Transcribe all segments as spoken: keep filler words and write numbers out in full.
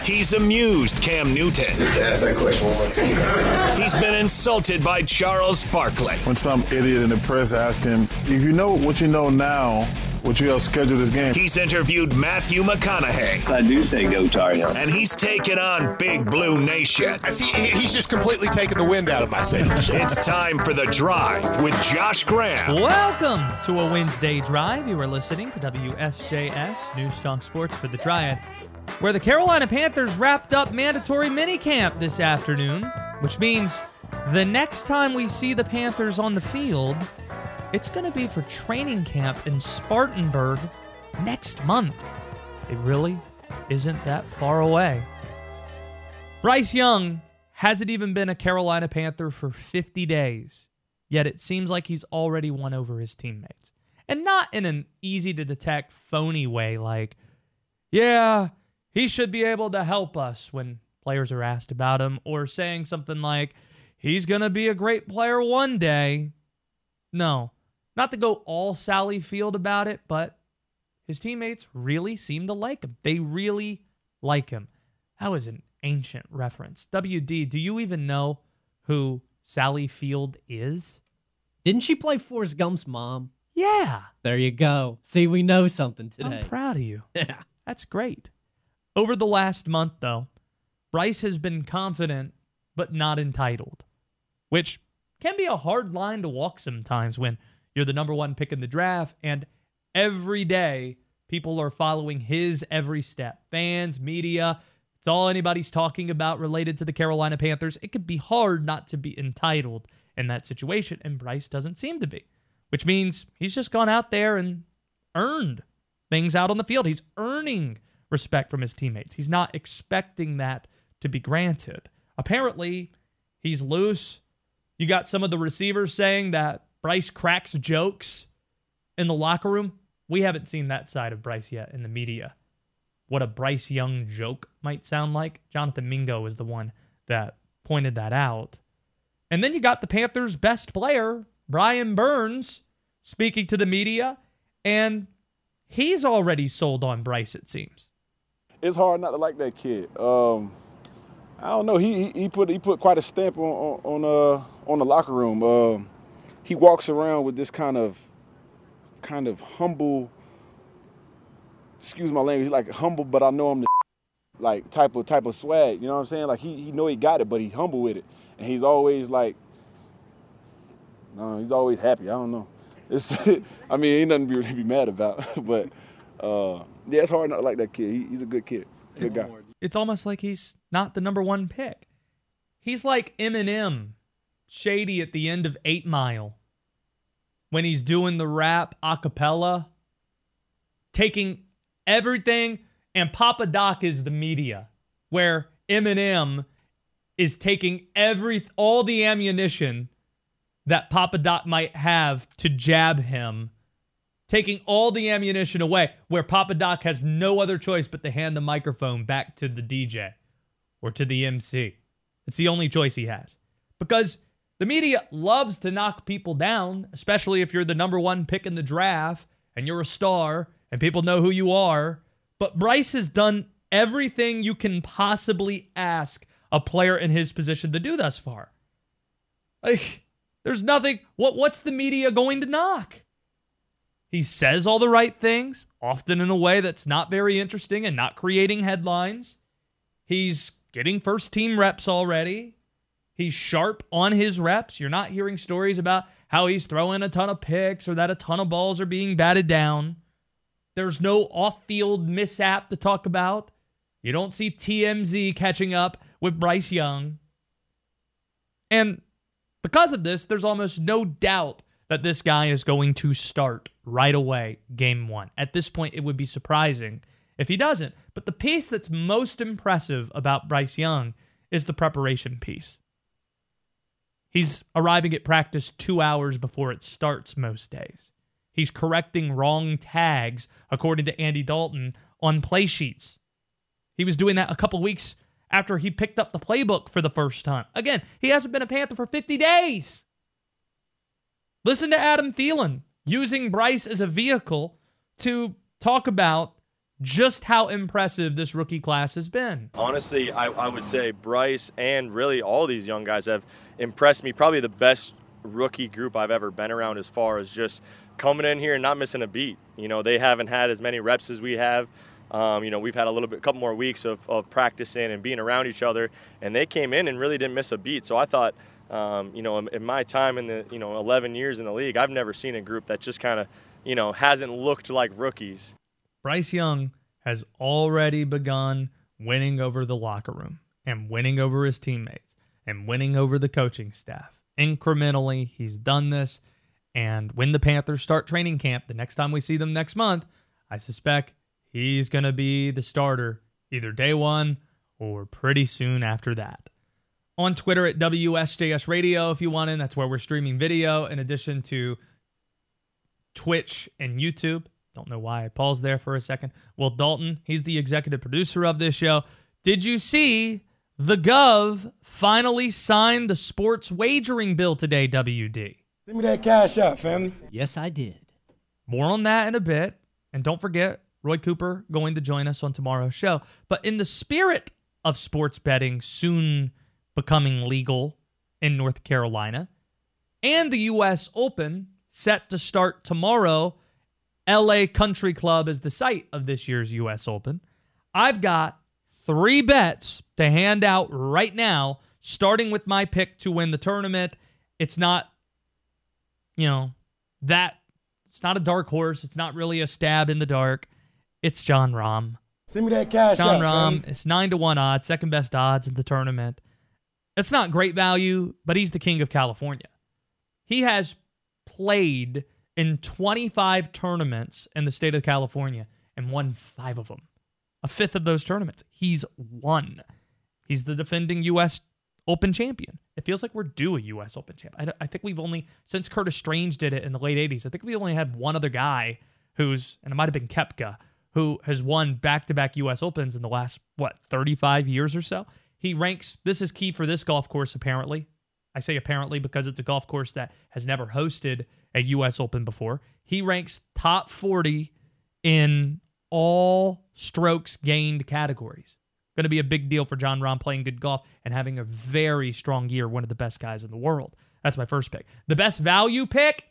He's amused Cam Newton. Just ask that question one more time. He's been insulted by Charles Barkley. When some idiot in the press asks him, if you know what you know now, would you have scheduled this game? He's interviewed Matthew McConaughey. I do say go Tar Heels. And he's taken on Big Blue Nation. See, he's just completely taken the wind out of my sails. It's time for The Drive with Josh Graham. Welcome to a Wednesday Drive. You are listening to W S J S News Talk Sports for The Triad, where the Carolina Panthers wrapped up mandatory minicamp this afternoon, which means the next time we see the Panthers on the field, it's going to be for training camp in Spartanburg next month. It really isn't that far away. Bryce Young hasn't even been a Carolina Panther for fifty days, yet it seems like he's already won over his teammates. And not in an easy-to-detect, phony way like, yeah, he should be able to help us when players are asked about him, or saying something like, he's going to be a great player one day. No. Not to go all Sally Field about it, but his teammates really seem to like him. They really like him. That was an ancient reference. W D, do you even know who Sally Field is? Didn't she play Forrest Gump's mom? Yeah. There you go. See, we know something today. I'm proud of you. Yeah. That's great. Over the last month, though, Bryce has been confident but not entitled, which can be a hard line to walk sometimes when you're the number one pick in the draft, and every day people are following his every step. Fans, media, it's all anybody's talking about related to the Carolina Panthers. It could be hard not to be entitled in that situation, and Bryce doesn't seem to be, which means he's just gone out there and earned things out on the field. He's earning respect from his teammates. He's not expecting that to be granted. Apparently, he's loose. You got some of the receivers saying that Bryce cracks jokes in the locker room. We haven't seen that side of Bryce yet in the media. What a Bryce Young joke might sound like. Jonathan Mingo is the one that pointed that out. And then you got the Panthers' best player, Brian Burns, speaking to the media, and he's already sold on Bryce, it seems. It's hard not to like that kid. Um, I don't know. He, he he put he put quite a stamp on on on, uh, on the locker room. Um, he walks around with this kind of kind of humble, excuse my language, like humble, but I know I'm the like type of type of swag. You know what I'm saying? Like he he know he got it, but he's humble with it, and he's always like, no, he's always happy. I don't know. It's I mean, ain't nothing to be, to be mad about, but uh, yeah, it's hard not to like that kid. He, he's a good kid, good guy. It's almost like he's not the number one pick. He's like Eminem, Shady at the end of eight mile, when he's doing the rap a cappella, taking everything, and Papa Doc is the media, where Eminem is taking every all the ammunition that Papa Doc might have to jab him, taking all the ammunition away, where Papa Doc has no other choice but to hand the microphone back to the D J or to the M C. It's the only choice he has. Because the media loves to knock people down, especially if you're the number one pick in the draft and you're a star and people know who you are. But Bryce has done everything you can possibly ask a player in his position to do thus far. Like, there's nothing. What What's the media going to knock? He says all the right things, often in a way that's not very interesting and not creating headlines. He's getting first-team reps already. He's sharp on his reps. You're not hearing stories about how he's throwing a ton of picks or that a ton of balls are being batted down. There's no off-field mishap to talk about. You don't see T M Z catching up with Bryce Young. And because of this, there's almost no doubt that this guy is going to start right away, game one. At this point, it would be surprising if he doesn't. But the piece that's most impressive about Bryce Young is the preparation piece. He's arriving at practice two hours before it starts most days. He's correcting wrong tags, according to Andy Dalton, on play sheets. He was doing that a couple weeks after he picked up the playbook for the first time. Again, he hasn't been a Panther for fifty days. Listen to Adam Thielen using Bryce as a vehicle to talk about just how impressive this rookie class has been. Honestly, I, I would say Bryce and really all these young guys have impressed me. Probably the best rookie group I've ever been around as far as just coming in here and not missing a beat. You know, they haven't had as many reps as we have. Um, you know, we've had a little bit, a couple more weeks of, of practicing and being around each other, and they came in and really didn't miss a beat. So I thought, um, you know, in, in my time in the, you know, eleven years in the league, I've never seen a group that just kind of, you know, hasn't looked like rookies. Bryce Young has already begun winning over the locker room and winning over his teammates and winning over the coaching staff. Incrementally, he's done this. And when the Panthers start training camp, the next time we see them next month, I suspect he's going to be the starter either day one or pretty soon after that. On Twitter at W S J S Radio if you want in. That's where we're streaming video in addition to Twitch and YouTube. Don't know why I paused there for a second. Will Dalton, he's the executive producer of this show. Did you see the Gov finally signed the sports wagering bill today, W D? Send me that cash out, family. Yes, I did. More on that in a bit. And don't forget, Roy Cooper going to join us on tomorrow's show. But in the spirit of sports betting soon becoming legal in North Carolina, and the U S Open set to start tomorrow, L A Country Club is the site of this year's U S Open, I've got three bets to hand out right now, starting with my pick to win the tournament. It's not, you know, that, it's not a dark horse. It's not really a stab in the dark. It's Jon Rahm. Send me that cash Jon out, Rahm, family. it's nine to one odds, second best odds in the tournament. It's not great value, but he's the king of California. He has played in twenty-five tournaments in the state of California and won five of them. A fifth of those tournaments he's won. He's the defending U S Open champion. It feels like we're due a U S Open champ. I, I think we've only, since Curtis Strange did it in the late eighties, I think we only had one other guy who's, and it might have been Koepka, who has won back-to-back U S Opens in the last, what, thirty-five years or so? He ranks, this is key for this golf course apparently. I say apparently because it's a golf course that has never hosted a U S Open before. He ranks top forty in all strokes gained categories. Going to be a big deal for Jon Rahm playing good golf and having a very strong year, one of the best guys in the world. That's my first pick. The best value pick,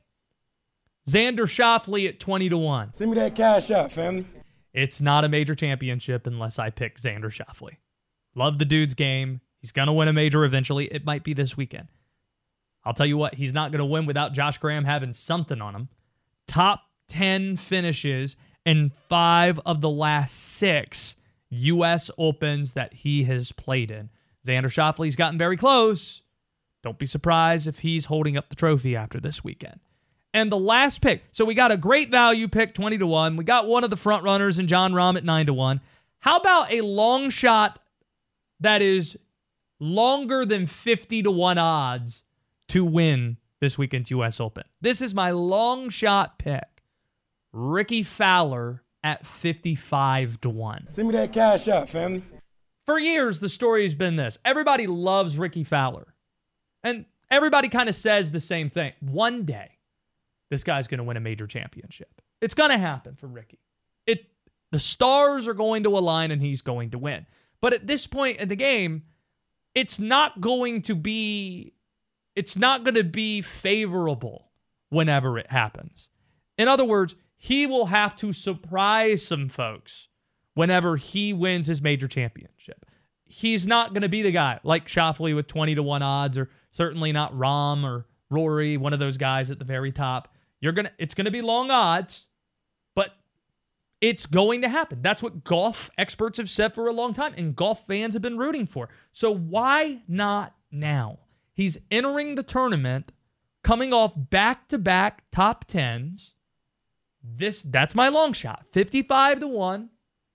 Xander Schauffele at twenty to one. Send me that cash out, family. It's not a major championship unless I pick Xander Schauffele. Love the dude's game. He's going to win a major eventually. It might be this weekend. I'll tell you what, he's not going to win without Josh Graham having something on him. Top ten finishes in five of the last six U S Opens that he has played in. Xander Schauffele's gotten very close. Don't be surprised if he's holding up the trophy after this weekend. And the last pick. So we got a great value pick, twenty to one. We got one of the front runners in Jon Rahm at nine to one. How about a long shot that is longer than fifty to one odds to win this weekend's U S Open? This is my long shot pick. Ricky Fowler at fifty-five to one. Send me that cash out, family. For years, the story has been this. Everybody loves Ricky Fowler. And everybody kind of says the same thing. One day, this guy's going to win a major championship. It's going to happen for Ricky. It, the stars are going to align and he's going to win. But at this point in the game, it's not going to be, it's not going to be favorable whenever it happens. In other words, he will have to surprise some folks whenever he wins his major championship. He's not going to be the guy like Schauffele with twenty to one odds, or certainly not Rahm or Rory, one of those guys at the very top. You're gonna, it's going to be long odds, but it's going to happen. That's what golf experts have said for a long time, and golf fans have been rooting for. So why not now? He's entering the tournament, coming off back-to-back top tens. This, that's my long shot. fifty-five to one,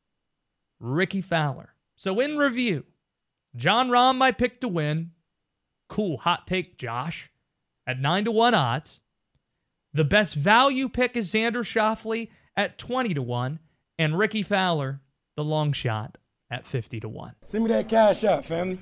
Ricky Fowler. So in review, Jon Rahm, my pick to win. Cool, hot take, Josh. At nine to one odds. The best value pick is Xander Schauffele at twenty to one. And Ricky Fowler, the long shot, at fifty to one. Send me that cash out, family.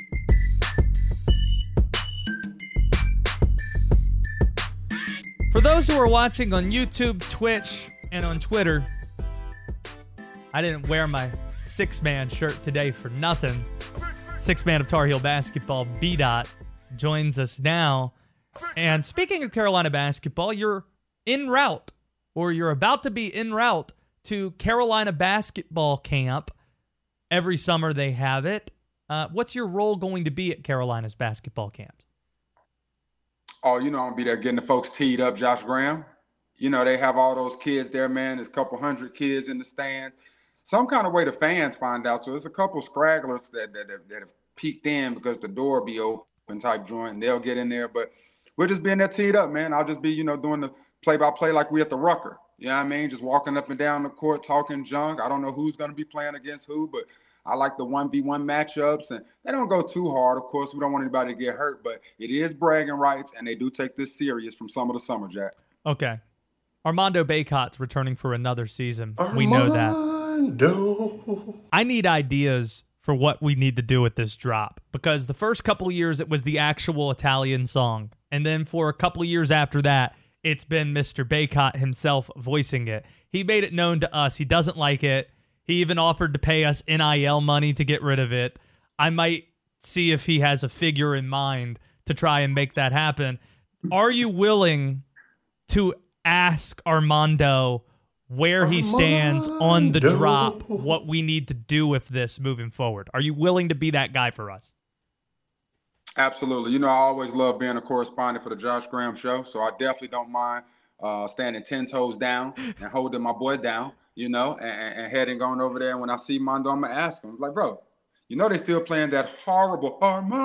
For those who are watching on YouTube, Twitch, and on Twitter, I didn't wear my six-man shirt today for nothing. Six-man of Tar Heel basketball, B-Dot, joins us now. And speaking of Carolina basketball, you're en route, or you're about to be en route to Carolina basketball camp. Every summer they have it. Uh, what's your role going to be at Carolina's basketball camps? Oh, you know, I'm going to be there getting the folks teed up, Josh Graham. You know, they have all those kids there, man. There's a couple hundred kids in the stands. Some kind of way the fans find out. So there's a couple scragglers that, that, that, that have peeked in because the door be open type joint, and they'll get in there. But we're just being there teed up, man. I'll just be, you know, doing the play-by-play like we at the Rucker. You know what I mean? Just walking up and down the court, talking junk. I don't know who's going to be playing against who, but I like the one v one matchups, and they don't go too hard. Of course, we don't want anybody to get hurt, but it is bragging rights, and they do take this serious from some of the summer, Jack. Okay. Armando Bacot's returning for another season. Armando. We know that. I need ideas for what we need to do with this drop, because the first couple years it was the actual Italian song, and then for a couple years after that, it's been Mister Bacot himself voicing it. He made it known to us. He doesn't like it. He even offered to pay us N I L money to get rid of it. I might see if he has a figure in mind to try and make that happen. Are you willing to ask Armando where he stands on the drop, what we need to do with this moving forward? Are you willing to be that guy for us? Absolutely. You know, I always love being a correspondent for the Josh Graham Show, so I definitely don't mind uh, standing ten toes down and holding my boy down. You know, and, and heading on over there. And when I see Mondo, I'm going to ask him. I'm like, bro, you know they still playing that horrible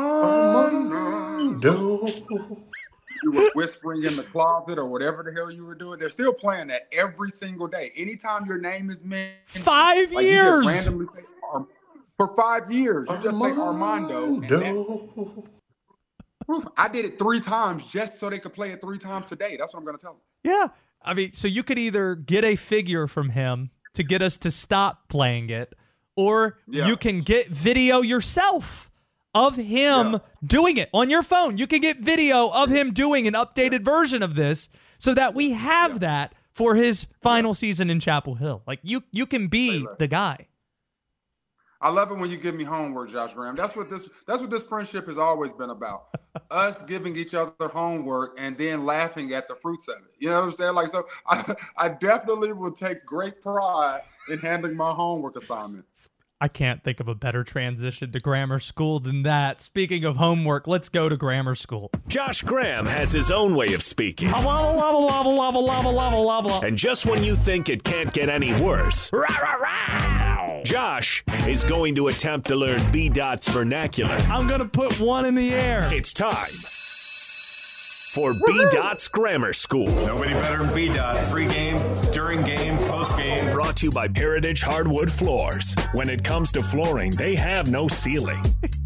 Armando. You were whispering in the closet or whatever the hell you were doing. They're still playing that every single day. Anytime your name is mentioned. Five like years. You just randomly say, Ar- for five years, you just say Armando. And I did it three times just so they could play it three times today. That's what I'm going to tell them. Yeah. I mean, so you could either get a figure from him to get us to stop playing it, or yeah. you can get video yourself of him yeah. doing it on your phone. You can get video of him doing an updated yeah. version of this so that we have yeah. that for his final yeah. season in Chapel Hill. Like, you, you can be the guy. I love it when you give me homework, Josh Graham. That's what this that's what this friendship has always been about. Us giving each other homework and then laughing at the fruits of it. You know what I'm saying? Like, so I, I definitely will take great pride in handling my homework assignment. I can't think of a better transition to grammar school than that. Speaking of homework, let's go to grammar school. Josh Graham has his own way of speaking. Lava, lava, lava, lava, lava, lava, lava. And just when you think it can't get any worse, rah, rah, rah, Josh is going to attempt to learn B-Dot's vernacular. I'm going to put one in the air. It's time for B-Dot's Grammar School. Nobody better than B-Dot. Pre-game, during game, post-game. Brought to you by Heritage Hardwood Floors. When it comes to flooring, they have no ceiling.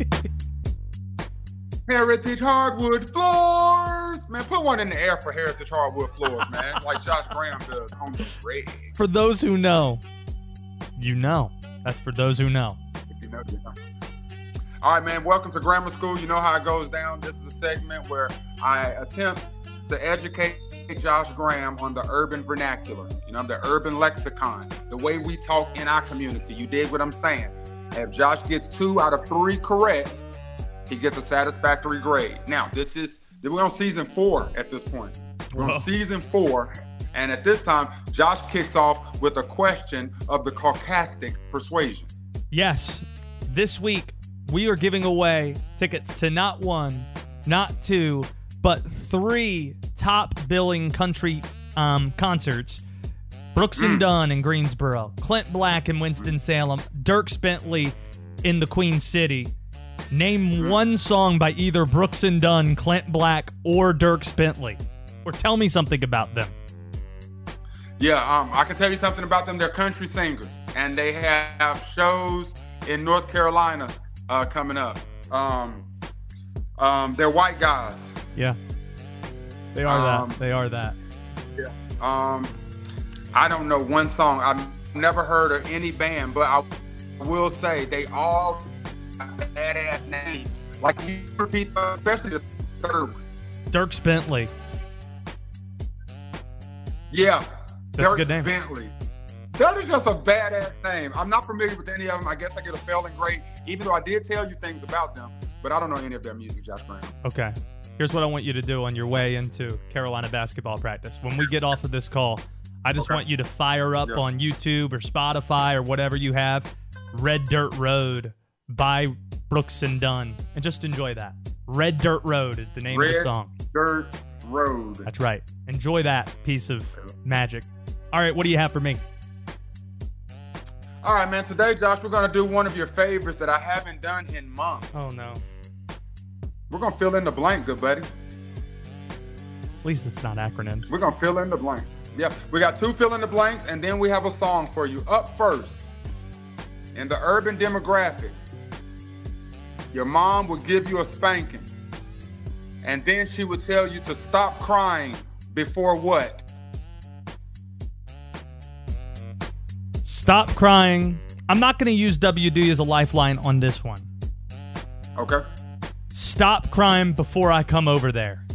Heritage Hardwood Floors. Man, put one in the air for Heritage Hardwood Floors, man. Like Josh Graham does on the red. For those who know, you know. That's for those who know. If you know, you know. All right, man, welcome to Grammar School. You know how it goes down. This is a segment where I attempt to educate Josh Graham on the urban vernacular, you know, the urban lexicon, the way we talk in our community. You dig what I'm saying? If Josh gets two out of three correct, he gets a satisfactory grade. Now, this is, we're on season four at this point. We're on season four. And at this time, Josh kicks off with a question of the Caucasic persuasion. Yes. This week, we are giving away tickets to not one, not two, but three top billing country um, concerts. Brooks and Dunn in Greensboro, Clint Black in Winston-Salem, Dierks Bentley in the Queen City. Name one song by either Brooks and Dunn, Clint Black, or Dierks Bentley. Or tell me something about them. Yeah, um, I can tell you something about them. They're country singers, and they have shows in North Carolina uh, coming up. Um, um, they're white guys. Yeah, they are um, that. They are that. Yeah. Um, I don't know one song. I've never heard of any band, but I will say they all have badass names. Like, you repeat, especially the third one. Dierks Bentley. Yeah. That's Dirk a good name. Bentley. That is just a badass name. I'm not familiar with any of them. I guess I get a failing grade, even though I did tell you things about them, but I don't know any of their music, Josh Graham. Okay. Here's what I want you to do on your way into Carolina basketball practice. When we get off of this call, I just Okay. want you to fire up Yeah. on YouTube or Spotify or whatever you have, Red Dirt Road by Brooks and Dunn, and just enjoy that. Red Dirt Road is the name of the Red song. Dirt Road. That's right. Enjoy that piece of magic. All right, what do you have for me? All right, man. Today, Josh, we're going to do one of your favorites that I haven't done in months. Oh, no. We're going to fill in the blank, good buddy. At least it's not acronyms. We're going to fill in the blank. Yeah, we got two fill in the blanks, and then we have a song for you. Up first, in the urban demographic, your mom would give you a spanking, and then she would tell you to stop crying before what? Stop crying. I'm not going to use W D as a lifeline on this one. Okay. Stop crying before I come over there.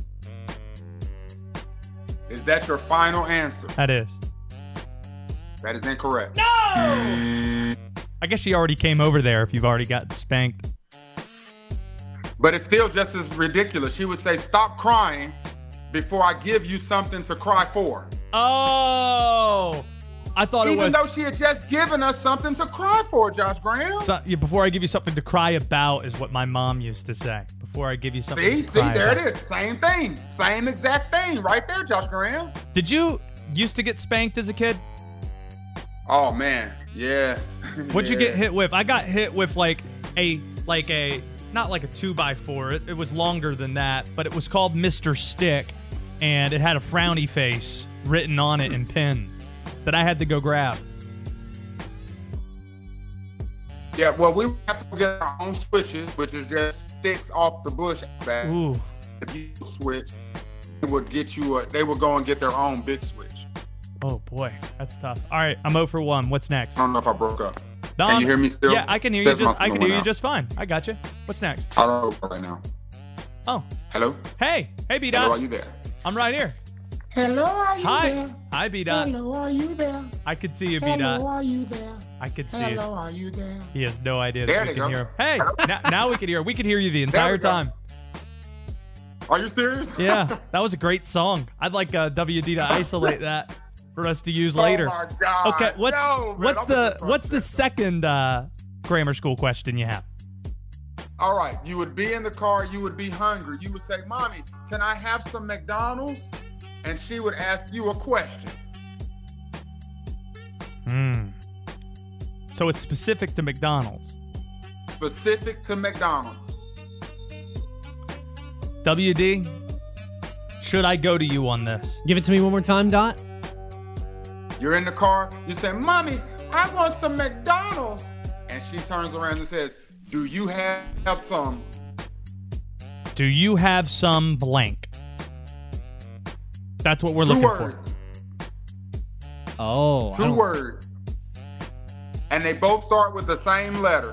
Is that your final answer? That is. That is incorrect. No! I guess she already came over there if you've already got spanked. But it's still just as ridiculous. She would say, stop crying before I give you something to cry for. Oh! I thought Even it was... though she had just given us something to cry for, Josh Graham. So, yeah, before I give you something to cry about is what my mom used to say. Before I give you something See, to see, cry there about. it is. Same thing. Same exact thing right there, Josh Graham. Did you used to get spanked as a kid? Oh, man. Yeah. What'd you Yeah. get hit with? I got hit with like a, like a, not like a two by four. It, it was longer than that, but it was called Mister Stick, and it had a frowny face written on it in pen that I had to go grab. Yeah, well, we have to get our own switches, which is just sticks off the bush back. Ooh. If you switch, it would get you a, they would go and get their own big switch. Oh, boy. That's tough. All right. I'm zero for one. What's next? I don't know if I broke up. No, Can you hear me still? Yeah, I can hear Says you just my I can phone hear you out. just fine. I got you. What's next? I don't know right now. Oh. Hello? Hey. Hey, B-Dot. Hello, are you there? I'm right here. Hello, are you Hi. there? Hi, B-Dot. Hello, are you there? I could see you, Hello, B-Dot. are you there? I could see Hello, it. are you there? He has no idea There that we they can go. hear him. Hey, now, now we can hear him. We can hear you the entire we go. time. Are you serious? Yeah, that was a great song. I'd like uh, W D to isolate that for us to use later. Oh my God. Okay, what's No, man, what's I'm the gonna what's the second uh, grammar school question you have? All right, you would be in the car, you would be hungry. You would say, Mommy, can I have some McDonald's? And she would ask you a question. Hmm. So it's specific to McDonald's. Specific to McDonald's. W D, should I go to you on this? Give it to me one more time, Dot. You're in the car, you say, Mommy, I want some McDonald's. And she turns around and says, do you have, have some? Do you have some blank? That's what we're Two looking words. Oh. I Two don't- words. And they both start with the same letter.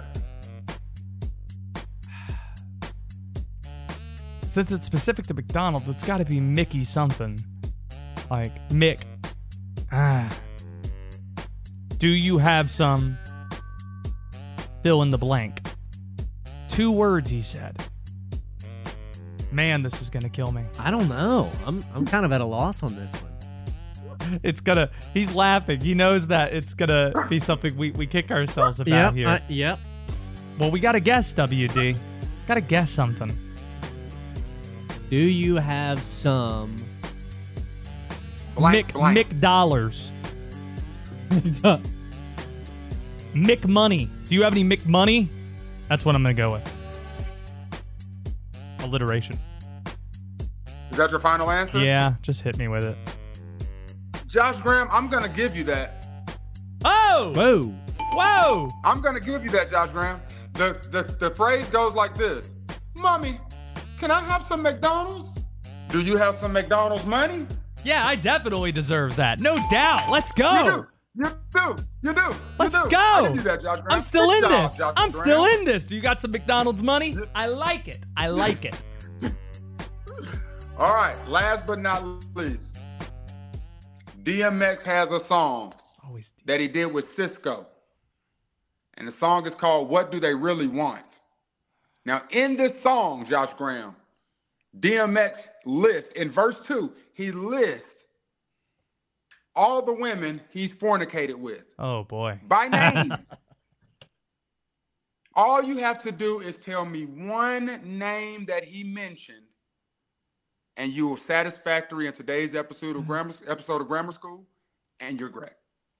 for. Since it's specific to McDonald's, it's got to be Mickey something. Like Mick. Ah. Do you have some? Fill in the blank. Two words, he said. Man, this is gonna kill me. I don't know. I'm I'm kind of at a loss on this one. It's gonna. He's laughing. He knows that it's gonna be something we, we kick ourselves about Yep. here. I- yep. Well, we gotta guess, W D. Gotta guess something. Do you have some? Blank, Mick blank. Mick dollars. Mick money. Do you have any Mick money? That's what I'm gonna go with. Alliteration. Is that your final answer? Yeah, just hit me with it. Josh Graham, I'm going to give you that. Oh! Whoa. Whoa! I'm going to give you that, Josh Graham. The, the, the phrase goes like this. Mommy, can I have some McDonald's? Do you have some McDonald's money? Yeah, I definitely deserve that. No doubt. Let's go. You do. You do. You do. You Let's do. go. I can do that, Josh Graham. I'm still Good in job, this. Josh I'm Graham. still in this. Do you got some McDonald's money? I like it. I like it. All right. Last but not least. D M X has a song Always that he did with Cisco. And the song is called What Do They Really Want? Now, in this song, Josh Graham, D M X lists, in verse two, he lists all the women he's fornicated with. Oh, boy. By name. All you have to do is tell me one name that he mentioned, and you will satisfactory in today's episode of grammar episode of grammar school, and you're great.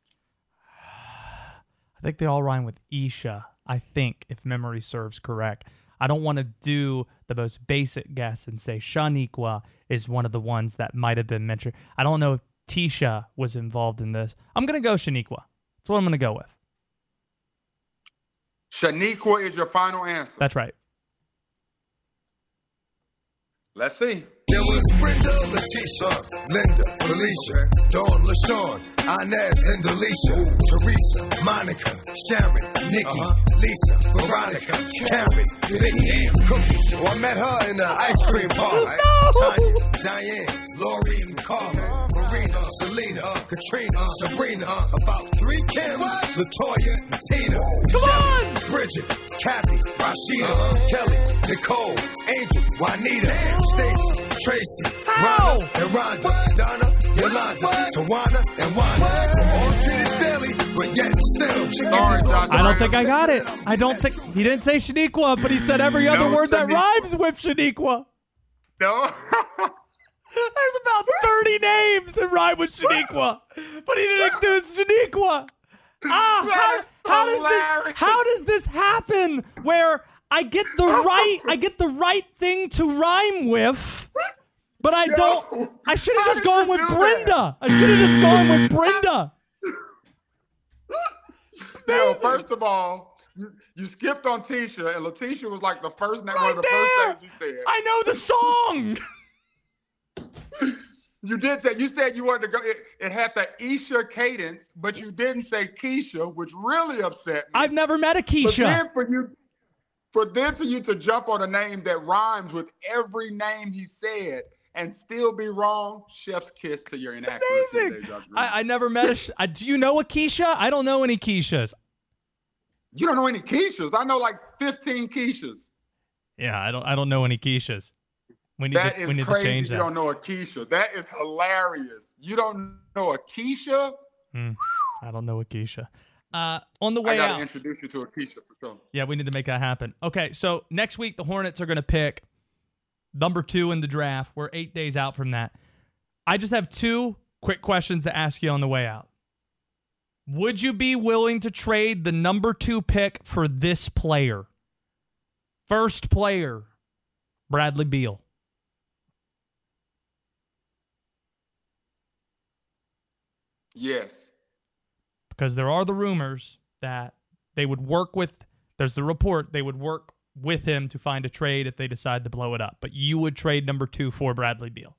I think they all rhyme with Isha, I think, if memory serves correct. I don't want to do the most basic guess and say Shaniqua is one of the ones that might have been mentioned. I don't know if Tisha was involved in this. I'm going to go Shaniqua. That's what I'm going to go with. Shaniqua is your final answer. That's right. Let's see. There was Brenda, Letitia, Linda, Felicia, Dawn, LaShawn, Inez, and Alicia, Teresa, Monica, Sharon, Nikki, uh-huh. Lisa, Veronica, Carrie, Vicky, Cookie. Oh, I met her in the ice cream parlor. Tanya, Diane, Lori, and Carmen, Marina, Selena, Katrina, Sabrina, about three Kim, Latoya, and Tina, Come on! Bridget, Kathy, Rashida, Kelly, Nicole, Angel, Juanita, Stacy, Tracy, How? Rhonda, and Rhonda, Donna, Yolanda, Tawana, and Wanda. From all treated fairly, but yet still. Sorry, Josh. I don't think I got it. I don't think he didn't say Shaniqua, but he said every other No, word that Shaniqua. rhymes with Shaniqua. No. There's about thirty names that rhyme with Shaniqua, but he didn't do Shaniqua. Ah, how, how does this? How does this happen? Where I get the right, I get the right thing to rhyme with, but I don't. I should have just gone with Brenda. I should have just gone with Brenda. No, first of all, you, you skipped on Tisha, and Letitia was like the first name, Right one of the there. first names you said. I know the song. You did say you said you wanted to go. It, it had the Isha cadence, but you didn't say Keisha, which really upset me. I've never met a But Keisha. then for you, for then for you to jump on a name that rhymes with every name he said and still be wrong, chef's kiss to your inaccuracy. Amazing. today, Josh Green. I, I never met a. Sh- I, do you know a Keisha? I don't know any Keishas. You don't know any Keishas. I know like fifteen Keishas. Yeah, I don't. I don't know any Keishas. We need That to. is We need to crazy. change You that. don't know a Keisha. That is hilarious. You don't know a Keisha? Mm, I don't know a Keisha. Uh, on the I way got to out. introduce you to a Keisha for sure. Yeah, we need to make that happen. Okay, so next week the Hornets are going to pick number two in the draft. We're eight days out from that. I just have two quick questions to ask you on the way out. Would you be willing to trade the number two pick for this player? First player, Bradley Beal. Yes. Because there are the rumors that they would work with, there's the report, they would work with him to find a trade if they decide to blow it up. But you would trade number two for Bradley Beal.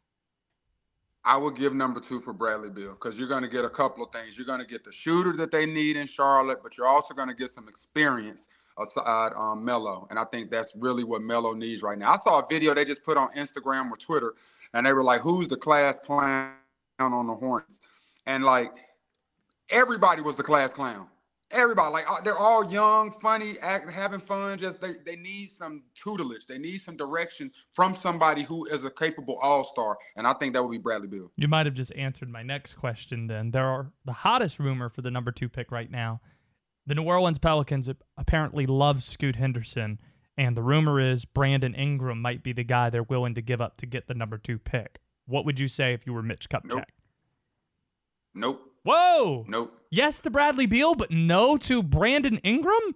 I would give number two for Bradley Beal because you're going to get a couple of things. You're going to get the shooter that they need in Charlotte, but you're also going to get some experience aside um, Melo. And I think that's really what Melo needs right now. I saw a video they just put on Instagram or Twitter, and they were like, who's the class clown on the Hornets? And, like, everybody was the class clown. Everybody, like, they're all young, funny, act, having fun. Just they, they need some tutelage. They need some direction from somebody who is a capable all-star, and I think that would be Bradley Beal. You might have just answered my next question then. There are the hottest rumor for the number two pick right now. The New Orleans Pelicans apparently love Scoot Henderson, and the rumor is Brandon Ingram might be the guy they're willing to give up to get the number two pick. What would you say if you were Mitch Kupchak? Nope. Nope. Whoa. Nope. Yes to Bradley Beal, but no to Brandon Ingram?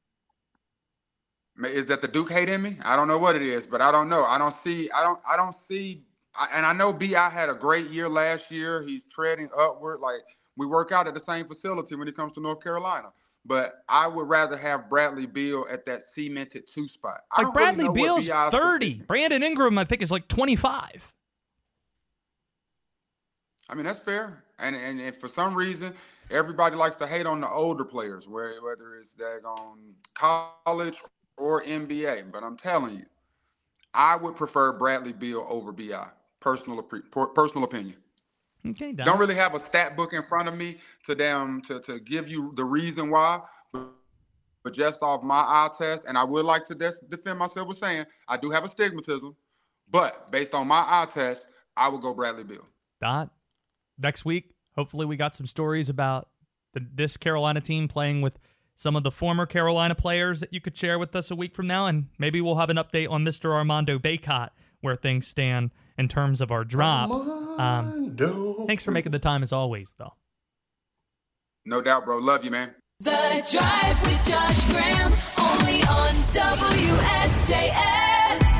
Is that the Duke hate in me? I don't know what it is, but I don't know. I don't see. I don't. I don't see. I, and I know B I had a great year last year. He's treading upward. Like we work out at the same facility when it comes to North Carolina. But I would rather have Bradley Beal at that cemented two spot. I Like don't Bradley really know what Beal's B I's thirty. position. Brandon Ingram, I think, is like twenty-five. I mean, that's fair. And, and and for some reason, everybody likes to hate on the older players, where whether it's daggone college or N B A. But I'm telling you, I would prefer Bradley Beal over B I. Personal, personal opinion. Okay, Don. Don't really have a stat book in front of me to damn to, to give you the reason why, but, but just off my eye test, and I would like to des- defend myself with saying I do have astigmatism, but based on my eye test, I would go Bradley Beal. Dot. Next week, hopefully we got some stories about the, this Carolina team playing with some of the former Carolina players that you could share with us a week from now, and maybe we'll have an update on Mister Armando Bacot, where things stand in terms of our drop. Um, thanks for making the time as always, though. No doubt, bro. Love you, man. The Drive with Josh Graham, only on W S J S.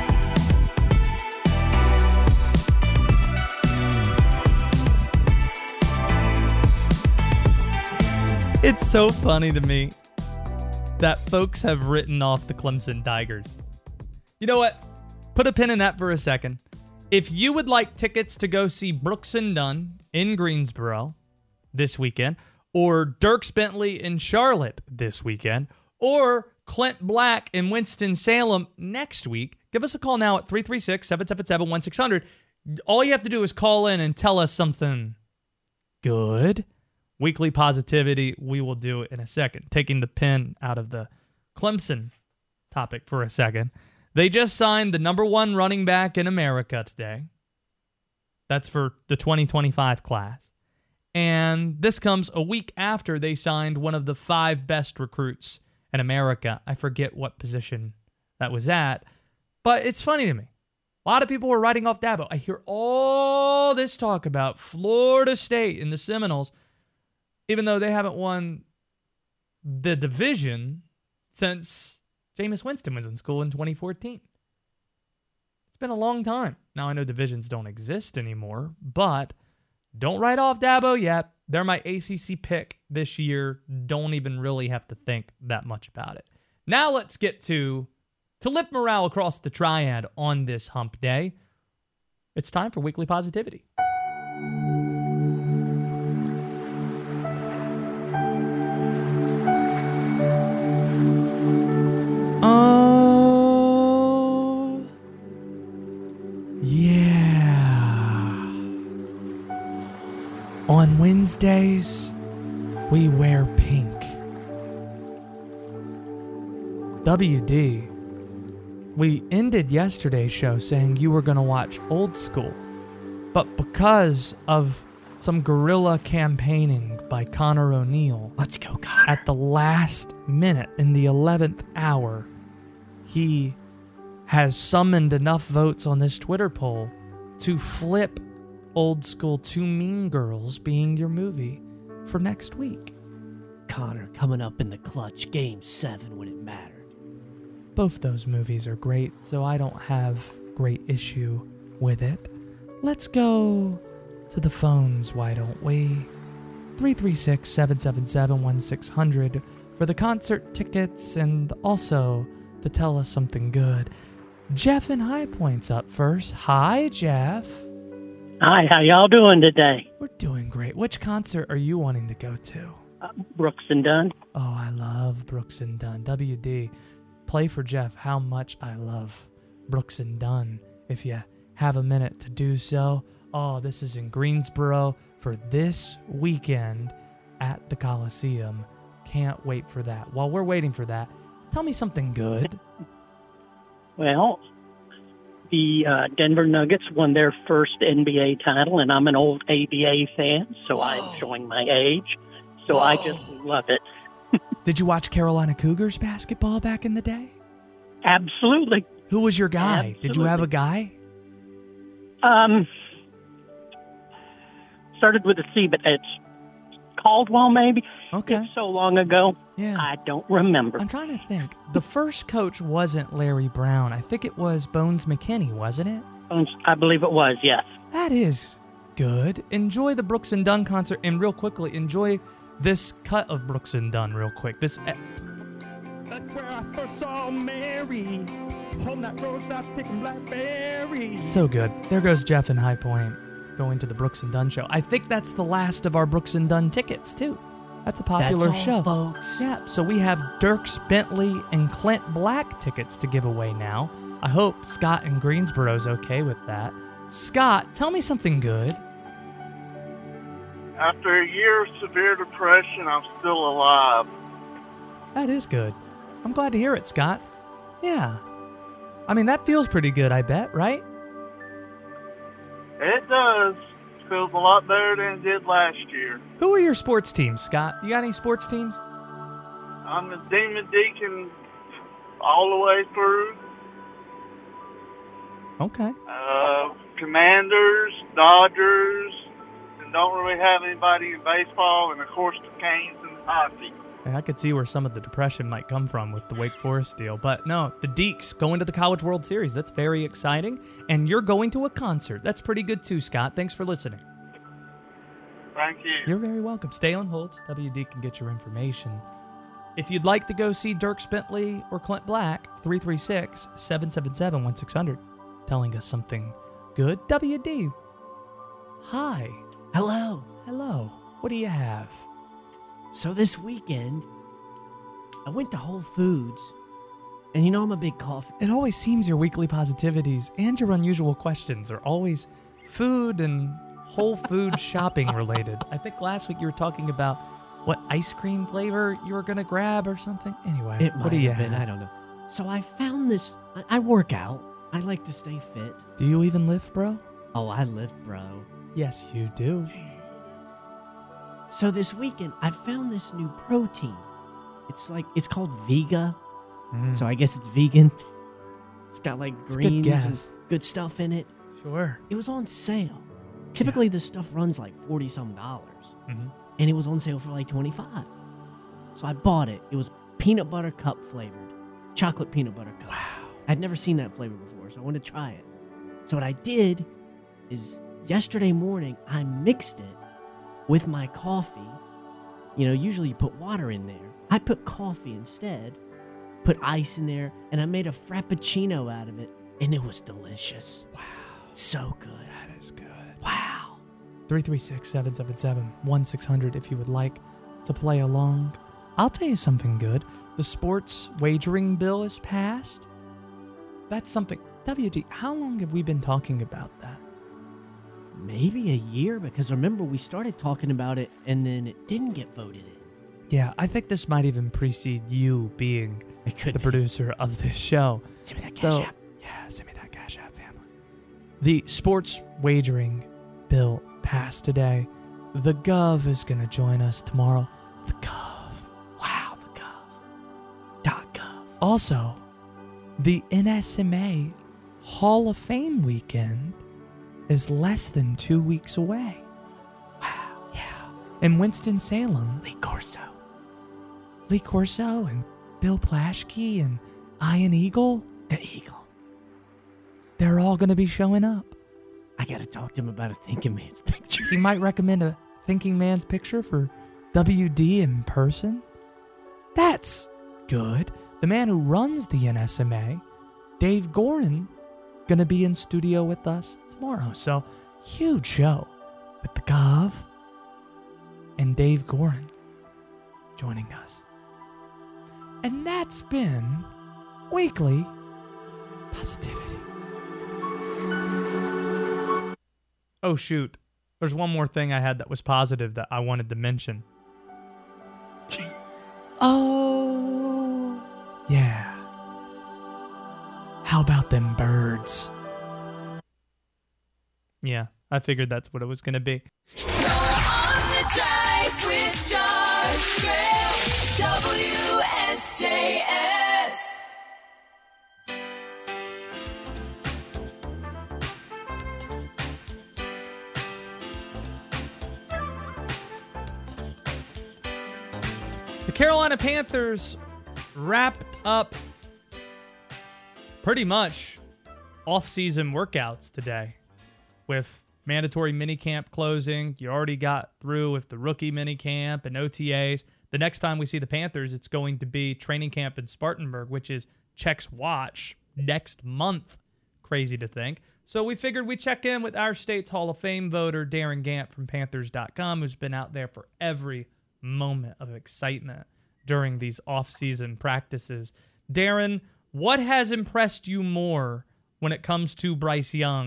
It's so funny to me that folks have written off the Clemson Tigers. You know what? Put a pin in that for a second. If you would like tickets to go see Brooks and Dunn in Greensboro this weekend, or Dierks Bentley in Charlotte this weekend, or Clint Black in Winston-Salem next week, give us a call now at three three six, seven seven seven, one six zero zero. All you have to do is call in and tell us something good. Weekly positivity, we will do it in a second. Taking the pin out of the Clemson topic for a second. They just signed the number one running back in America today. That's for the twenty twenty-five class. And this comes a week after they signed one of the five best recruits in America. I forget what position that was at, but it's funny to me. A lot of people were writing off Dabo. I hear all this talk about Florida State and the Seminoles, even though they haven't won the division since Jameis Winston was in school in twenty fourteen. It's been a long time. Now, I know divisions don't exist anymore, but don't write off Dabo yet. They're my A C C pick this year. Don't even really have to think that much about it. Now let's get to, to lift morale across the triad on this hump day. It's time for Weekly Positivity. Oh, yeah. On Wednesdays, we wear pink. W D, we ended yesterday's show saying you were going to watch Old School, but because of some guerrilla campaigning by Connor O'Neill, let's go, Connor, at the last minute in the eleventh hour, he has summoned enough votes on this Twitter poll to flip Old School to Mean Girls being your movie for next week. Connor coming up in the clutch, game seven when it mattered. Both those movies are great, so I don't have great issue with it. Let's go to the phones, why don't we? three three six, seven seven seven, one six zero zero for the concert tickets and also to tell us something good. Jeff in High Point's up first. Hi, Jeff. Hi, how y'all doing today? We're doing great. Which concert are you wanting to go to? Uh, Brooks and Dunn. Oh, I love Brooks and Dunn. W D, play for Jeff how much I love Brooks and Dunn. If you have a minute to do so. Oh, this is in Greensboro for this weekend at the Coliseum. Can't wait for that. While we're waiting for that, tell me something good. Well, the uh, Denver Nuggets won their first N B A title, and I'm an old A B A fan, so Whoa. I'm showing my age. So Whoa. I just love it. Did you watch Carolina Cougars basketball back in the day? Absolutely. Who was your guy? Absolutely. Did you have a guy? Um, started with a C, but it's Caldwell, maybe. Okay. It's so long ago. Yeah. I don't remember. I'm trying to think. The first coach wasn't Larry Brown. I think it was Bones McKinney, wasn't it? Bones, I believe it was, yes. That is good. Enjoy the Brooks and Dunn concert, and real quickly, enjoy this cut of Brooks and Dunn real quick. This. Uh, That's where I first saw Mary. On that roadside picking blackberries. So good. There goes Jeff in High Point going to the Brooks and Dunn show. I think that's the last of our Brooks and Dunn tickets, too. That's a popular that's all, show. Folks. Yeah, so we have Dierks Bentley and Clint Black tickets to give away now. I hope Scott in Greensboro's okay with that. Scott, tell me something good. After a year of severe depression, I'm still alive. That is good. I'm glad to hear it, Scott. Yeah. I mean, that feels pretty good, I bet, right? It does. Feels a lot better than it did last year. Who are your sports teams, Scott? You got any sports teams? I'm a Demon Deacon all the way through. Okay. Uh, Commanders, Dodgers, and don't really have anybody in baseball, and of course the Canes and hockey. I could see where some of the depression might come from with the Wake Forest deal. But no, the Deeks going to the College World Series. That's very exciting. And you're going to a concert. That's pretty good too, Scott. Thanks for listening. Thank you. You're very welcome. Stay on hold. W D can get your information. If you'd like to go see Dierks Bentley or Clint Black, three three six, seven seven seven, one six zero zero. Telling us something good. W D. Hi. Hello. Hello. What do you have? So this weekend, I went to Whole Foods, and you know I'm a big coffee. It always seems your weekly positivities and your unusual questions are always food and Whole Food shopping related. I think last week you were talking about what ice cream flavor you were going to grab or something. Anyway, It what might do you have been, have? I don't know. So I found this, I, I work out. I like to stay fit. Do you even lift, bro? Oh, I lift, bro. Yes, you do. So this weekend, I found this new protein. It's like, it's called Vega. Mm. So I guess it's vegan. It's got like It's a good greens and guess. good stuff in it. Sure. It was on sale. Typically, this stuff runs like forty some dollars. Mhm. And it was on sale for like twenty-five. So I bought it. It was peanut butter cup flavored. Chocolate peanut butter cup. Wow. I'd never seen that flavor before, so I wanted to try it. So what I did is yesterday morning, I mixed it with my coffee. You know, usually you put water in there. I put coffee instead, put ice in there, and I made a frappuccino out of it, and it was delicious. Wow. So good. That is good. Wow. three three six, seven seven seven, one six zero zero if you would like to play along. I'll tell you something good. The sports wagering bill is passed. That's something. W D, how long have we been talking about that? Maybe a year, because remember we started talking about it and then it didn't get voted in. Yeah, I think this might even precede you being It could the be. producer of this show. Send me that So, cash app. yeah, send me that cash app, family. The sports wagering bill passed today. The Gov is going to join us tomorrow. The Gov. Wow, the gov. Dot gov. Also, the N S M A Hall of Fame weekend is less than two weeks away. Wow. Yeah. In Winston-Salem, Lee Corso. Lee Corso and Bill Plaschke and Ian Eagle, The Eagle. they're all going to be showing up. I gotta talk to him about a Thinking Man's picture. You might recommend a Thinking Man's picture for W D in person? That's good. The man who runs the N S M A, Dave Gorin, going to be in studio with us tomorrow. So, huge show with the Gov and Dave Gorin joining us. And that's been Weekly Positivity. Oh, shoot. There's one more thing I had that was positive that I wanted to mention. Oh, yeah. How about them birds? Yeah, I figured that's what it was going to be. You're on the drive with Josh Graham, W S J S. The Carolina Panthers wrapped up pretty much off-season workouts today with mandatory minicamp closing. You already got through with the rookie minicamp and O T As. The next time we see the Panthers, it's going to be training camp in Spartanburg, which is Check's Watch next month. Crazy to think. So we figured we'd check in with our state's Hall of Fame voter, Darren Gant from Panthers dot com, who's been out there for every moment of excitement during these off-season practices. Darren, what has impressed you more when it comes to Bryce Young?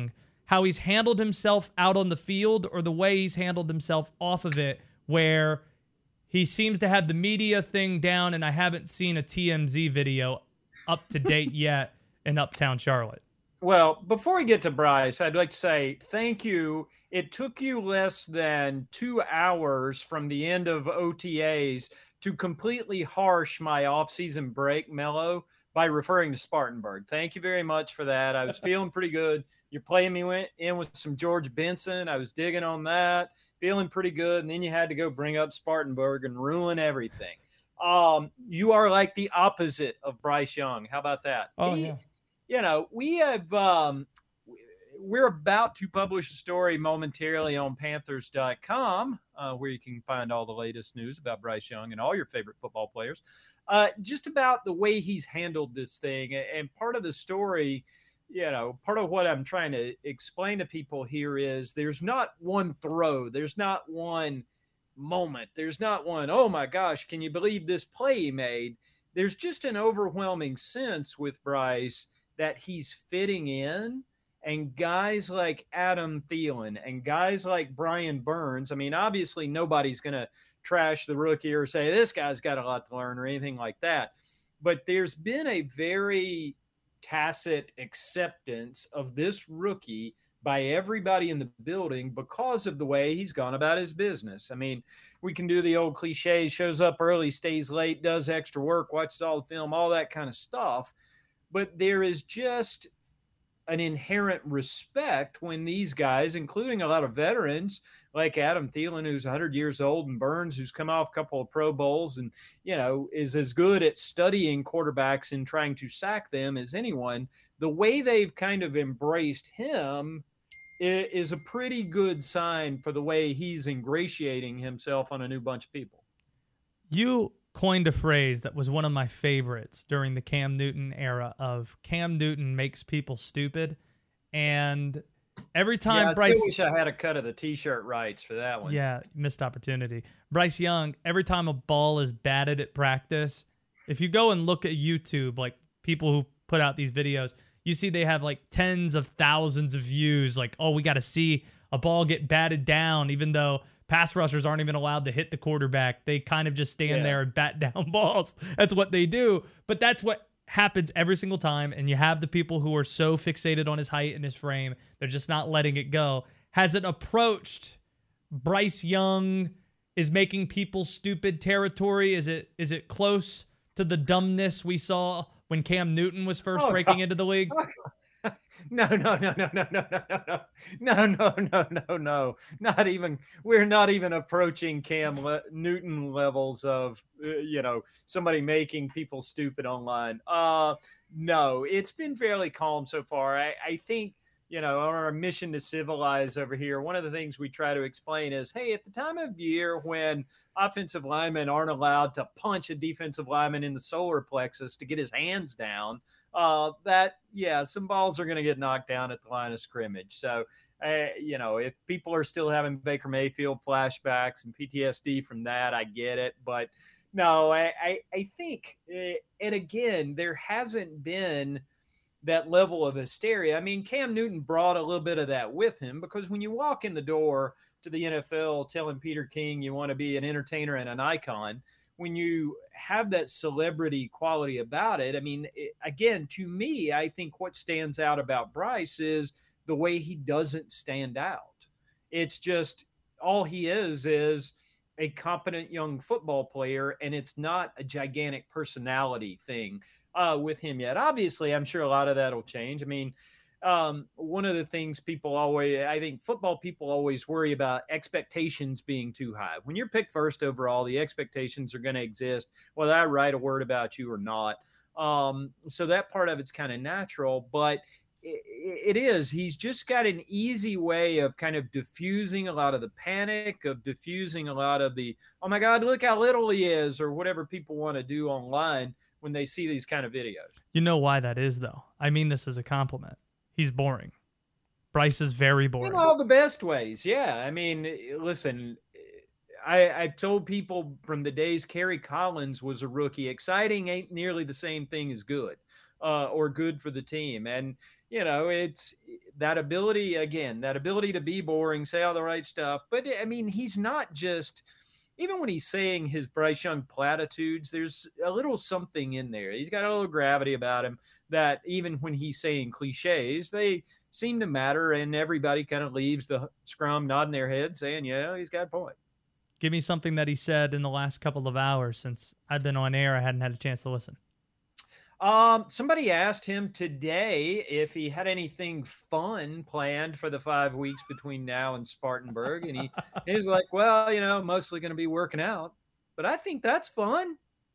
how he's handled himself out on the field or the way he's handled himself off of it, where he seems to have the media thing down, and I haven't seen a T M Z video up to date yet in Uptown Charlotte. Well, before we get to Bryce, I'd like to say thank you. It took you less than two hours from the end of O T As to completely harsh my off-season break, Mello, by referring to Spartanburg. Thank you very much for that. I was feeling pretty good. You're playing me in with some George Benson. I was digging on that, feeling pretty good. And then you had to go bring up Spartanburg and ruin everything. Um, you are like the opposite of Bryce Young. How about that? Oh, he, yeah. You know, we have, um, we're about to publish a story momentarily on Panthers dot com, uh, where you can find all the latest news about Bryce Young and all your favorite football players. Uh, just about the way he's handled this thing. And part of the story, you know, part of what I'm trying to explain to people here is there's not one throw. There's not one moment. There's not one, oh my gosh, can you believe this play he made? There's just an overwhelming sense with Bryce that he's fitting in. And guys like Adam Thielen and guys like Brian Burns, I mean, obviously nobody's going to trash the rookie or say this guy's got a lot to learn or anything like that. But there's been a very tacit acceptance of this rookie by everybody in the building because of the way he's gone about his business. I mean, we can do the old cliche, shows up early, stays late, does extra work, watches all the film, all that kind of stuff. But there is just an inherent respect when these guys, including a lot of veterans like Adam Thielen, who's one hundred years old, and Burns, who's come off a couple of Pro Bowls and, you know, is as good at studying quarterbacks and trying to sack them as anyone, the way they've kind of embraced him is a pretty good sign for the way he's ingratiating himself on a new bunch of people. You coined a phrase that was one of my favorites during the Cam Newton era of Cam Newton makes people stupid. And every time yeah, I Bryce... still wish I had a cut of the T-shirt rights for that one. Yeah, missed opportunity. Bryce Young, every time a ball is batted at practice, if you go and look at YouTube, like people who put out these videos, you see they have like tens of thousands of views. Like, oh, we got to see a ball get batted down, even though pass rushers aren't even allowed to hit the quarterback. They kind of just stand Yeah. there and bat down balls. That's what they do. But that's what happens every single time. And you have the people who are so fixated on his height and his frame, they're just not letting it go. Has it approached Bryce Young is making people stupid territory? Is it is it close to the dumbness we saw when Cam Newton was first Oh, breaking God. into the league? No, no, no, no, no, no, no, no, no, no, no, no, no. Not even. We're not even approaching Cam Le- Newton levels of, uh, you know, somebody making people stupid online. Uh, no, it's been fairly calm so far. I, I think, you know, on our mission to civilize over here, one of the things we try to explain is, hey, at the time of year when offensive linemen aren't allowed to punch a defensive lineman in the solar plexus to get his hands down, uh, that, yeah, some balls are going to get knocked down at the line of scrimmage. So, uh, you know, if people are still having Baker Mayfield flashbacks and P T S D from that, I get it. But no, I, I, I think, uh, and again, there hasn't been that level of hysteria. I mean, Cam Newton brought a little bit of that with him because when you walk in the door to the N F L telling Peter King you want to be an entertainer and an icon, when you have that celebrity quality about it, I mean, it, again, to me, I think what stands out about Bryce is the way he doesn't stand out. It's just all he is is a competent young football player, and it's not a gigantic personality thing uh, with him yet. Obviously, I'm sure a lot of that will change. I mean, um, one of the things people always, I think football people always worry about expectations being too high. When you're picked first overall, the expectations are going to exist, whether I write a word about you or not. Um, so that part of it's kind of natural, but it, it is, he's just got an easy way of kind of diffusing a lot of the panic, of diffusing a lot of the, oh my God, look how little he is, or whatever people want to do online when they see these kind of videos. You know why that is, though? I mean this as a compliment. He's boring. Bryce is very boring. In all the best ways, yeah. I mean, listen, I, I've told people from the days Kerry Collins was a rookie, exciting ain't nearly the same thing as good uh, or good for the team. And, you know, it's that ability, again, that ability to be boring, say all the right stuff. But, I mean, he's not just, even when he's saying his Bryce Young platitudes, there's a little something in there. He's got a little gravity about him that even when he's saying cliches, they seem to matter, and everybody kind of leaves the scrum nodding their head saying, yeah, he's got a point. Give me something that he said in the last couple of hours. Since I've been on air, I hadn't had a chance to listen. Um, somebody asked him today if he had anything fun planned for the five weeks between now and Spartanburg. And he, he was like, well, you know, mostly going to be working out, but I think that's fun.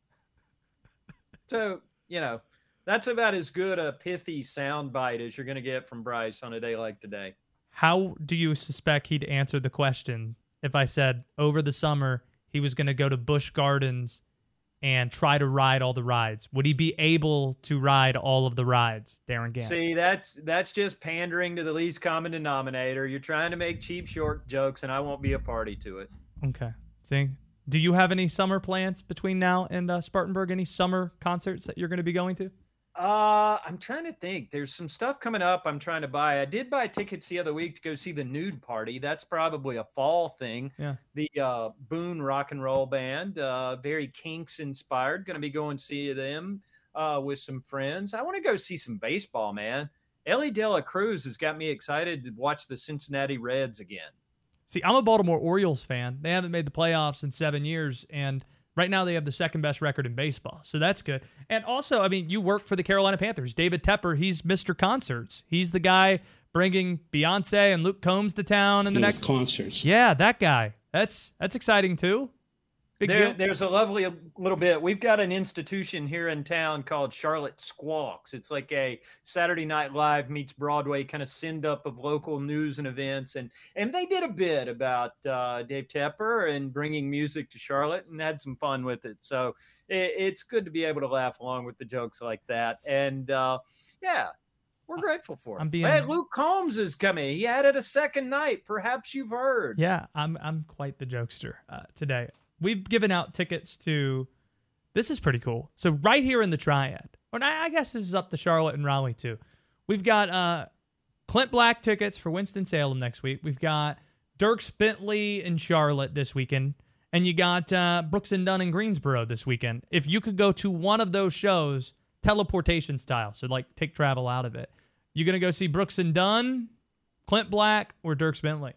So, you know, that's about as good a pithy soundbite as you're going to get from Bryce on a day like today. How do you suspect he'd answer the question if I said over the summer he was going to go to Busch Gardens and try to ride all the rides? Would he be able to ride all of the rides, Darren Gant? See, that's that's just pandering to the least common denominator. You're trying to make cheap short jokes, and I won't be a party to it. Okay. See, do you have any summer plans between now and uh, Spartanburg? Any summer concerts that you're going to be going to? Uh, I'm trying to think. There's some stuff coming up I'm trying to buy. I did buy tickets the other week to go see the Nude Party. That's probably a fall thing. Yeah. The uh, Boone Rock and Roll Band, uh, very Kinks inspired. Going to be going to see them uh, with some friends. I want to go see some baseball, man. Ellie De La Cruz has got me excited to watch the Cincinnati Reds again. See, I'm a Baltimore Orioles fan. They haven't made the playoffs in seven years, and right now they have the second best record in baseball, so that's good. And also, I mean, you work for the Carolina Panthers. David Tepper, he's Mister Concerts. He's the guy bringing Beyonce and Luke Combs to town and the next concerts. Yeah, that guy. That's that's exciting too. Big There, deal. there's a lovely little bit. We've got an institution here in town called Charlotte Squawks. It's like a Saturday Night Live meets Broadway kind of send up of local news and events. And and they did a bit about uh, Dave Tepper and bringing music to Charlotte and had some fun with it. So it, it's good to be able to laugh along with the jokes like that. And uh, yeah, we're grateful for it. I'm being- Hey, Luke Combs is coming. He added a second night. Perhaps you've heard. Yeah, I'm I'm quite the jokester uh, today. We've given out tickets to, this is pretty cool. So right here in the Triad, or I guess this is up to Charlotte and Raleigh too. We've got uh, Clint Black tickets for Winston-Salem next week. We've got Dierks Bentley in Charlotte this weekend. And you got uh, Brooks and Dunn in Greensboro this weekend. If you could go to one of those shows, teleportation style, so like take travel out of it, you're going to go see Brooks and Dunn, Clint Black, or Dierks Bentley?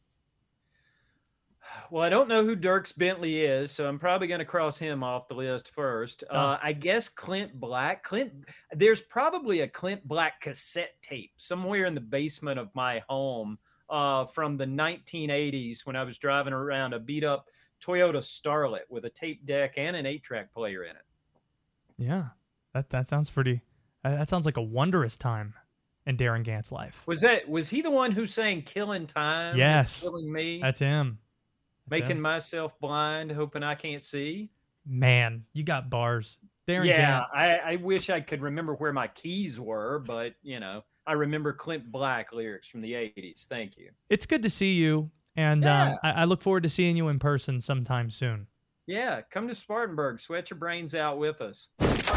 Well, I don't know who Dierks Bentley is, so I'm probably going to cross him off the list first. Oh. Uh, I guess Clint Black. Clint, there's probably a Clint Black cassette tape somewhere in the basement of my home uh, from the nineteen eighties when I was driving around a beat-up Toyota Starlet with a tape deck and an eight-track player in it. Yeah, that that sounds pretty. Uh, that sounds like a wondrous time in Darren Gant's life. Was that was he the one who sang "Killing Time"? Yes, killing me. That's him. That's Making him. myself blind, hoping I can't see. Man, you got bars. Darren yeah, Gant. I, I wish I could remember where my keys were, but, you know, I remember Clint Black lyrics from the eighties. Thank you. It's good to see you, and Yeah. um, I, I look forward to seeing you in person sometime soon. Yeah, come to Spartanburg. Sweat your brains out with us.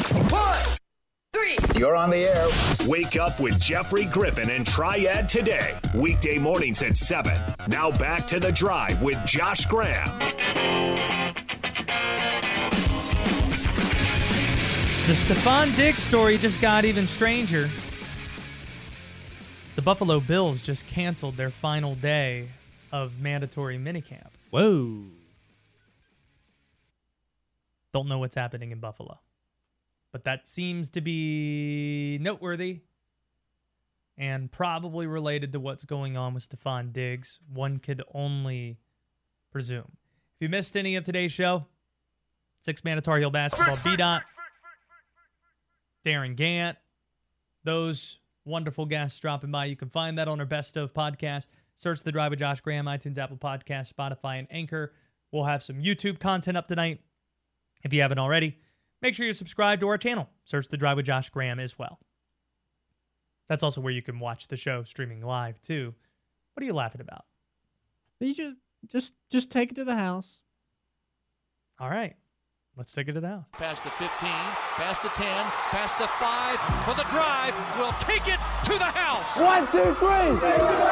You're on the air. Wake up with Jeffrey Griffin and Triad today. Weekday mornings at seven. Now back to The Drive with Josh Graham. The Stephon Diggs story just got even stranger. The Buffalo Bills just canceled their final day of mandatory minicamp. Whoa. Don't know what's happening in Buffalo. But that seems to be noteworthy and probably related to what's going on with Stephon Diggs. One could only presume. If you missed any of today's show, six-man Tar Heel basketball, B-Dot, Darren Gant, those wonderful guests dropping by. You can find that on our Best Of podcast. Search The Drive with Josh Graham, iTunes, Apple Podcasts, Spotify, and Anchor. We'll have some YouTube content up tonight. If you haven't already, make sure you subscribe to our channel. Search The Drive with Josh Graham as well. That's also where you can watch the show streaming live, too. What are you laughing about? You just, just, just take it to the house. All right. Let's take it to the house. Past the fifteen, past the ten, past the five for the drive. We'll take it to the house. One, two, three.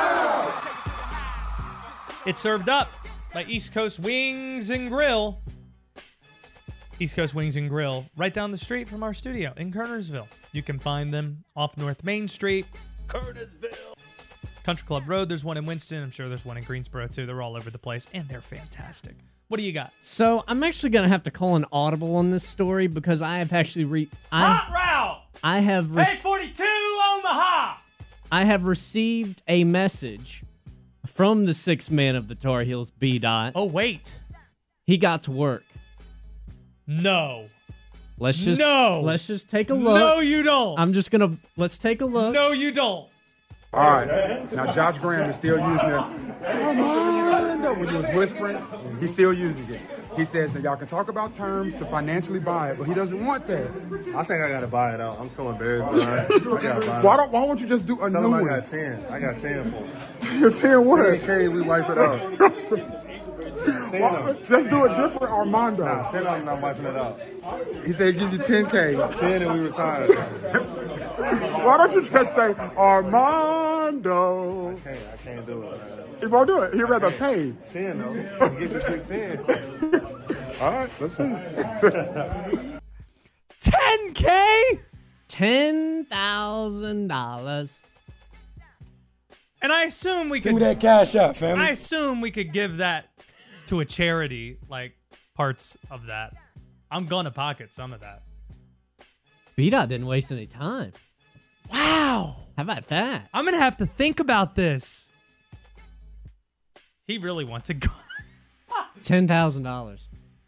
It's served up by East Coast Wings and Grill. East Coast Wings and Grill, right down the street from our studio in Kernersville. You can find them off North Main Street, Kernersville. Country Club Road, there's one in Winston. I'm sure there's one in Greensboro, too. They're all over the place, and they're fantastic. What do you got? So I'm actually going to have to call an audible on this story because I have actually re- I, Hot route! I have re- Hey, forty-two, Omaha! I have received a message from the sixth man of the Tar Heels, B. Dot. Oh, wait. He got to work. No. Let's just No. Let's just take a look. No, you don't. I'm just gonna let's take a look. No, you don't. All right. Now, Josh Graham is still using it. Armando, when he was whispering, he's still using it. He says that y'all can talk about terms to financially buy it, but he doesn't want that. I think I gotta buy it out. I'm so embarrassed, man. I gotta buy it. Why don't Why won't you just do a Tell new him one? I got ten. I got ten for him. You're ten what? ten K, we wipe it out. ten Why- Just do a different Armando. Nah, ten of them not wiping it out. He said give you ten K. ten and we retire. Why don't you just say Armando? I can't. I can't do it, man. He won't do it. He'd rather pay. ten though. Get you quick ten. All right, let's see. ten K? Ten thousand dollars. And I assume we could... Do that cash out, family. I assume we could give that to a charity, like parts of that. I'm going to pocket some of that. B-Dot didn't waste any time. Wow. How about that? I'm going to have to think about this. He really wants to go. Ten thousand dollars.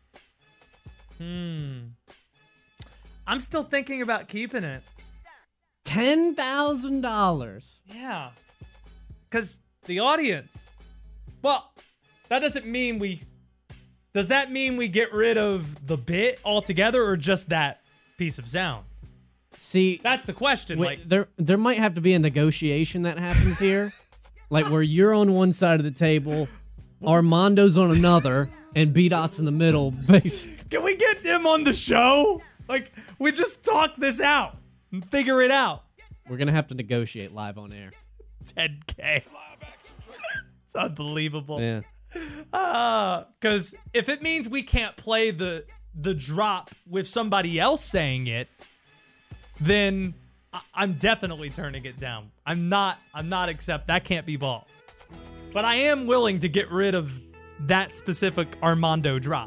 Hmm. I'm still thinking about keeping it. Ten thousand dollars. Yeah. Because the audience. Well, that doesn't mean we... Does that mean we get rid of the bit altogether or just that piece of sound? See, that's the question. Wait, like, there, there might have to be a negotiation that happens here, like where you're on one side of the table, Armando's on another, and B-Dot's in the middle. Basically. Can we get him on the show? Like, we just talk this out and figure it out. We're gonna have to negotiate live on air. ten K. It's unbelievable. Yeah. Uh, because if it means we can't play the the drop with somebody else saying it, then I- I'm definitely turning it down. I'm not. I'm not accept. That can't be bought. But I am willing to get rid of that specific Armando drop.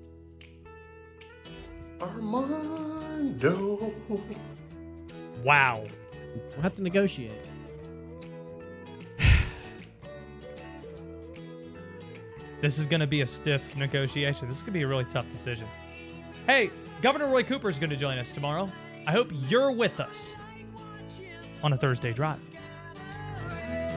Armando. Wow. We'll have to negotiate. This is going to be a stiff negotiation. This is going to be a really tough decision. Hey, Governor Roy Cooper is going to join us tomorrow. I hope you're with us on a Thursday drive.